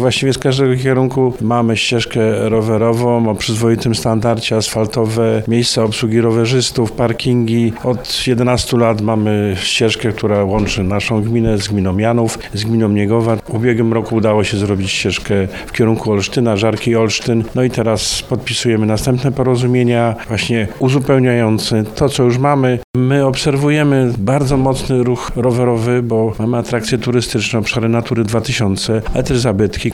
Właściwie z każdego kierunku mamy ścieżkę rowerową o przyzwoitym standardzie, asfaltowe, miejsca obsługi rowerzystów, parkingi. Od 11 lat mamy ścieżkę, która łączy naszą gminę z gminą Janów, z gminą Niegowa. W ubiegłym roku udało się zrobić ścieżkę w kierunku Olsztyna, Żarki Olsztyn. No i teraz podpisujemy następne porozumienia, właśnie uzupełniające to, co już mamy. My obserwujemy bardzo mocny ruch rowerowy, bo mamy atrakcje turystyczne, obszary Natury 2000, ale też zabytki.